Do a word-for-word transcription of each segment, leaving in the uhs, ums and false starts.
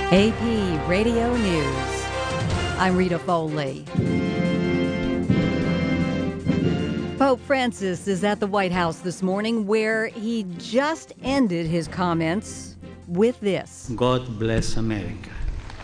A P Radio News. I'm Rita Foley. Pope Francis is at the White House this morning, where he just ended his comments with this. God bless America.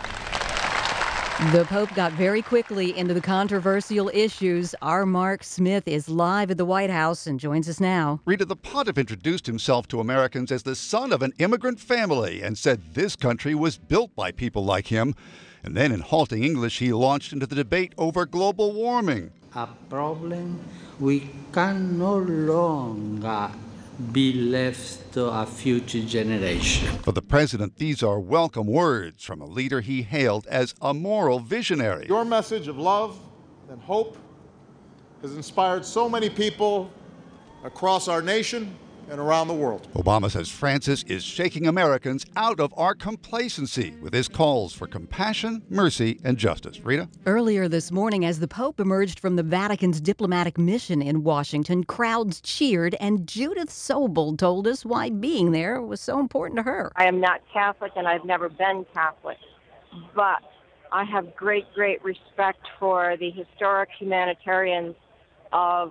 The Pope got very quickly into the controversial issues. Our Mark Smith is live at the White House and joins us now. Rita, the pontiff introduced himself to Americans as the son of an immigrant family and said this country was built by people like him. And then in halting English, he launched into the debate over global warming. A problem we can no longer be left to a future generation. For the president, these are welcome words from a leader he hailed as a moral visionary. Your message of love and hope has inspired so many people across our nation and around the world. Obama says Francis is shaking Americans out of our complacency with his calls for compassion, mercy, and justice. Rita? Earlier this morning, as the Pope emerged from the Vatican's diplomatic mission in Washington, crowds cheered, and Judith Sobel told us why being there was so important to her. I am not Catholic, and I've never been Catholic, but I have great, great respect for the historic humanitarians of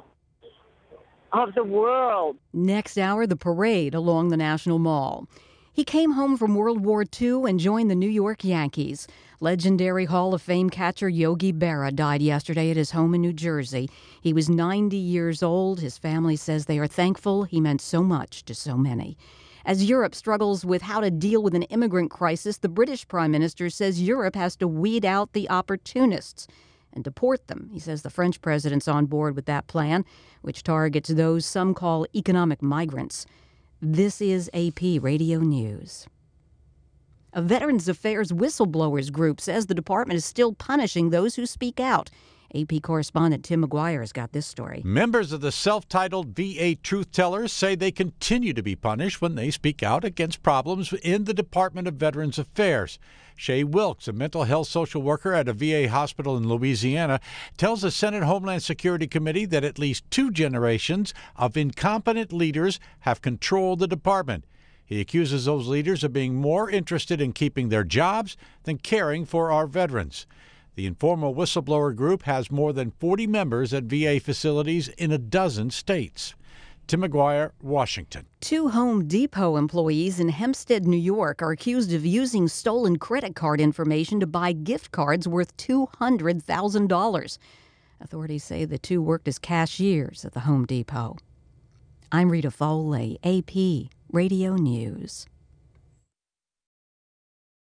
of the world. Next hour, the parade along the National Mall. He came home from World War Two and joined the New York Yankees. Legendary Hall of Fame catcher Yogi Berra died yesterday at his home in New Jersey. He was ninety years old. His family says they are thankful. He meant so much to so many. As Europe struggles with how to deal with an immigrant crisis, the British Prime Minister says Europe has to weed out the opportunists and deport them. He says the French president's on board with that plan, which targets those some call economic migrants. This is A P Radio News. A Veterans Affairs whistleblowers group says the department is still punishing those who speak out. A P correspondent Tim McGuire has got this story. Members of the self-titled V A Truth Tellers say they continue to be punished when they speak out against problems in the Department of Veterans Affairs. Shay Wilkes, a mental health social worker at a V A hospital in Louisiana, tells the Senate Homeland Security Committee that at least two generations of incompetent leaders have controlled the department. He accuses those leaders of being more interested in keeping their jobs than caring for our veterans. The informal whistleblower group has more than forty members at V A facilities in a dozen states. Tim McGuire, Washington. Two Home Depot employees in Hempstead, New York, are accused of using stolen credit card information to buy gift cards worth two hundred thousand dollars. Authorities say the two worked as cashiers at the Home Depot. I'm Rita Foley, A P Radio News.